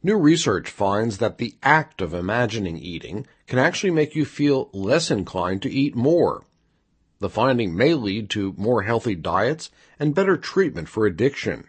New research finds that the act of imagining eating can actually make you feel less inclined to eat more. The finding may lead to more healthy diets and better treatment for addiction.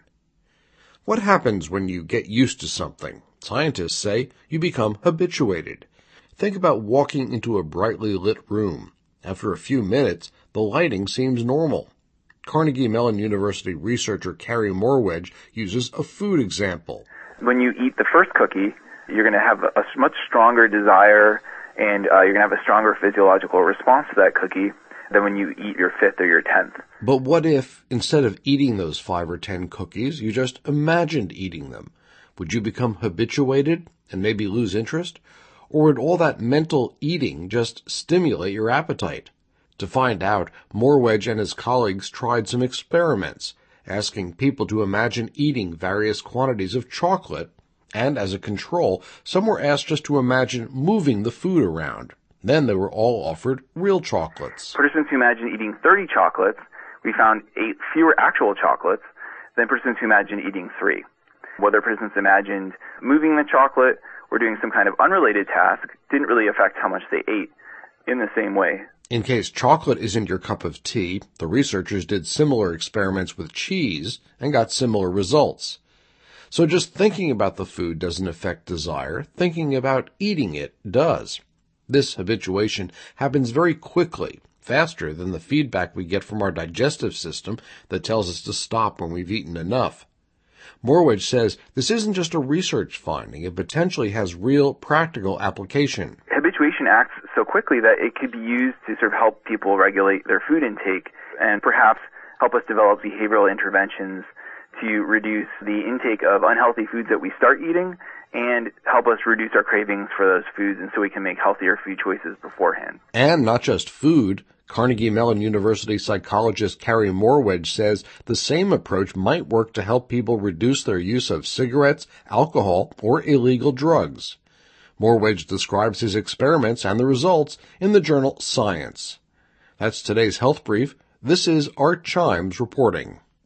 What happens when you get used to something? Scientists say you become habituated. Think about walking into a brightly lit room. After a few minutes, the lighting seems normal. Carnegie Mellon University researcher Carrie Morwedge uses a food example. When you eat the first cookie, you're going to have a much stronger desire, and you're going to have a stronger physiological response to that cookie than when you eat your 5th or your 10th. But what if, instead of eating those 5 or 10 cookies, you just imagined eating them? Would you become habituated and maybe lose interest? Or would all that mental eating just stimulate your appetite? To find out, Morwedge and his colleagues tried some experiments, asking people to imagine eating various quantities of chocolate, and as a control, some were asked just to imagine moving the food around. Then they were all offered real chocolates. Participants who imagined eating 30 chocolates, we found 8 fewer actual chocolates than participants who imagined eating 3. Whether participants imagined moving the chocolate or doing some kind of unrelated task didn't really affect how much they ate in the same way. In case chocolate isn't your cup of tea, the researchers did similar experiments with cheese and got similar results. So just thinking about the food doesn't affect desire. Thinking about eating it does. This habituation happens very quickly, faster than the feedback we get from our digestive system that tells us to stop when we've eaten enough. Morwedge says this isn't just a research finding. It potentially has real practical application. Habituation acts so quickly that it could be used to sort of help people regulate their food intake and perhaps help us develop behavioral interventions to reduce the intake of unhealthy foods that we start eating and help us reduce our cravings for those foods, and so we can make healthier food choices beforehand. And not just food. Carnegie Mellon University psychologist Carrie Morwedge says the same approach might work to help people reduce their use of cigarettes, alcohol, or illegal drugs. Morwedge describes his experiments and the results in the journal Science. That's today's Health Brief. This is Art Chimes reporting.